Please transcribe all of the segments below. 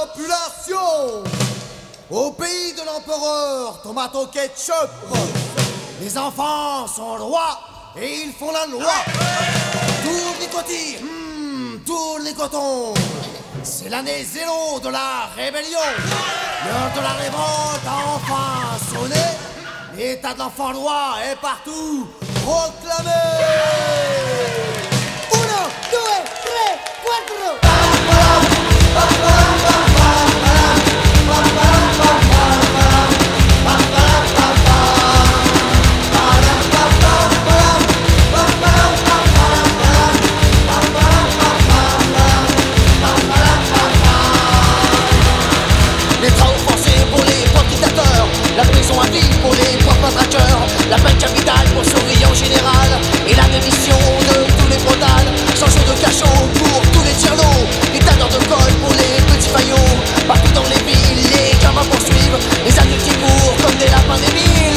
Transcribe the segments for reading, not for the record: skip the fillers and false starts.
population. Au pays de l'empereur, tomato ketchup, les enfants sont rois et ils font la loi. Tourne les cotis, tourne les cotons. C'est l'année zéro de la rébellion. L'heure de la révolte a enfin sonné. L'état de l'enfant roi est partout proclamé. Uno, due, tre, quattro. Les travaux forcés pour les pauvres dictateurs, la prison à vie pour les pauvres traqueurs, la peine capitale pour surveillants général et la démission de tous les brutales, sans jour de cachot pour tous les tire-lots, les tanneurs de colle pour les petits faillots. Partout dans les villes, les gamins poursuivent les adultes qui courent comme des lapins des villes.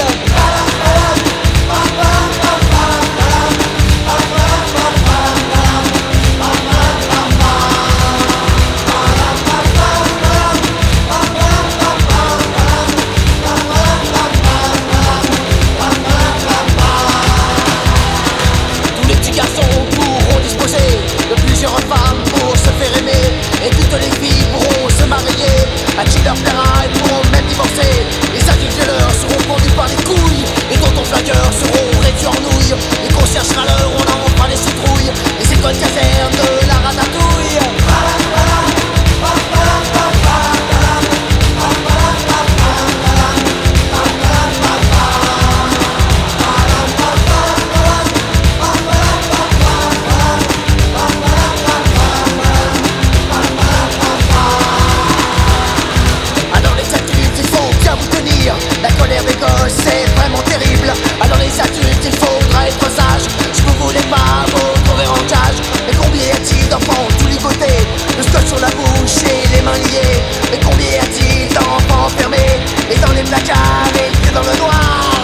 De plusieurs femmes pour se faire aimer. Et toutes les filles pourront se marier. À qui leur plaira, ils pourront même divorcer. Les adultes violeurs seront pendus par les couilles. Les tontons flaqueurs seront réduits en nouilles. Les concierges râleurs, on en fera les citrouilles. Les écoles casernes de la ratatouille. La colère des gosses c'est vraiment terrible. Alors les adultes il faudra être sage. Si vous voulez pas vous trouver en cage. Mais combien y a-t-il d'enfants tous ligotés, le scotch sur la bouche et les mains liées. Mais combien y a-t-il d'enfants enfermés et dans les placards et les pieds dans le noir.